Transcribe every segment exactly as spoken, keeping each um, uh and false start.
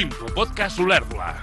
Infopodcast Olèrdola.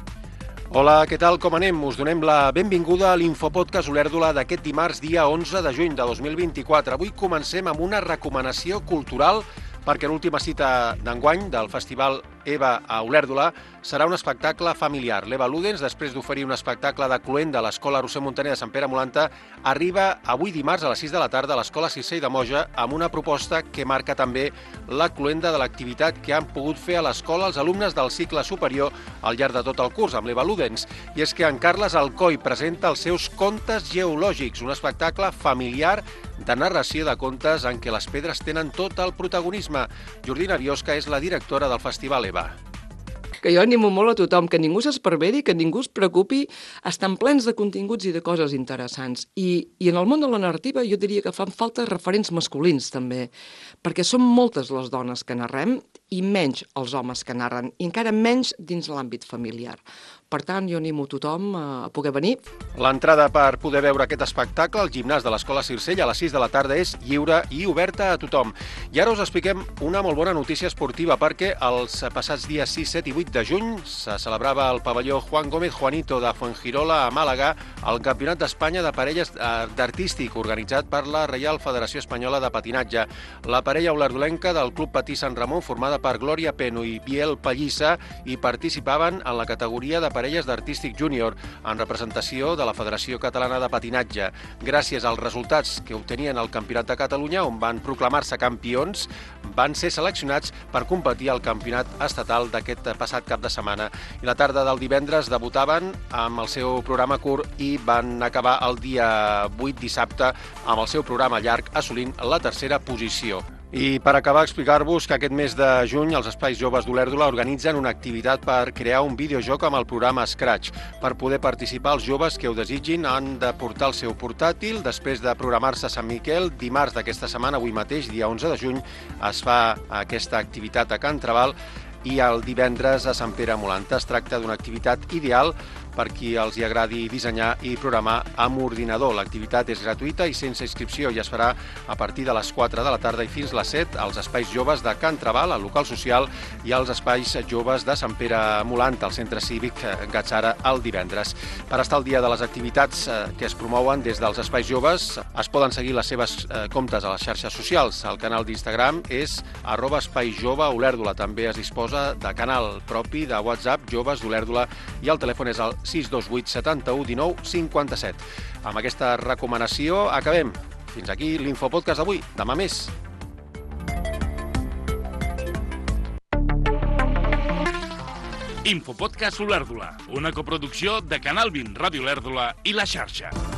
Hola, què tal, com anem? Us donem la benvinguda a l'Infopodcast Olèrdola d'aquest dimarts, dia onze de juny de dos mil vint-i-quatre. Avui comencem amb una recomanació cultural perquè l'última cita d'enguany del Festival EVA a Olèrdola serà un espectacle familiar. L'Eva Ludens, després d'oferir un espectacle de Cluenda a l'Escola Roser Montaner de Sant Pere Molanta, arriba avui dimarts a les sis de la tarda a l'Escola Circell de Moja amb una proposta que marca també la cluenda de l'activitat que han pogut fer a l'escola els alumnes del cicle superior al llarg de tot el curs amb l'Eva Ludens. I és que en Carles Alcoi presenta els seus Contes Geològics, un espectacle familiar de narració de contes en què les pedres tenen tot el protagonisme. Jordina Biosca és la directora del Festival EVA. Que jo animo molt a tothom, que ningú s'esparveri, que ningú es preocupi, estan plens de continguts i de coses interessants. I, i en el món de la narrativa jo diria que fan falta referents masculins també, perquè són moltes les dones que narrem i menys els homes que narren, i encara menys dins l'àmbit familiar. Per tant, jo animo tothom a poder venir. L'entrada per poder veure aquest espectacle al gimnàs de l'Escola Circell a les sis de la tarda és lliure i oberta a tothom. I ara us expliquem una molt bona notícia esportiva perquè els passats dies sis, set i vuit de juny se celebrava al pavelló Juan Gómez Juanito de Fuengirola a Màlaga el Campionat d'Espanya de Parelles d'Artístic organitzat per la Reial Federació Espanyola de Patinatge. La parella olerdolenca del Club Patí Sant Ramon, formada per Glòria Peno i Biel Pallissa, hi participaven en la categoria de parelles d'artístic júnior en representació de la Federació Catalana de Patinatge. Gràcies als resultats que obtenien al Campionat de Catalunya, on van proclamar-se campions, van ser seleccionats per competir al Campionat Estatal d'aquest passat cap de setmana. I la tarda del divendres debutaven amb el seu programa curt i van acabar el dia vuit, dissabte, amb el seu programa llarg, assolint la tercera posició. I per acabar, explicar-vos que aquest mes de juny els Espais Joves d'Olèrdola organitzen una activitat per crear un videojoc amb el programa Scratch. Per poder participar, els joves que ho desitgin han de portar el seu portàtil. Després de programar-se a Sant Miquel, dimarts d'aquesta setmana, avui mateix, dia onze de juny, es fa aquesta activitat a Can Trabal i el divendres a Sant Pere Molanta. Es tracta d'una activitat ideal per qui els hi agradi dissenyar i programar amb ordinador. L'activitat és gratuïta i sense inscripció i es farà a partir de les quatre de la tarda i fins les set als Espais Joves de Can Trabal, al local social, i als Espais Joves de Sant Pere Molanta, al Centre Cívic Gatzara, el divendres. Per estar al dia de les activitats que es promouen des dels Espais Joves, es poden seguir les seves comptes a les xarxes socials. El canal d'Instagram és arroba Espai Jove Olèrdola. També es disposa de canal propi de WhatsApp Joves d'Olèrdola i el telèfon és el sis dos vuit setanta-u dinou cinquanta-set. Amb aquesta recomanació acabem. Fins aquí l'Infopodcast d'avui. Demà més. Infopodcast Olèrdola, una coproducció de Canal vint Ràdio Olèrdola i La Xarxa.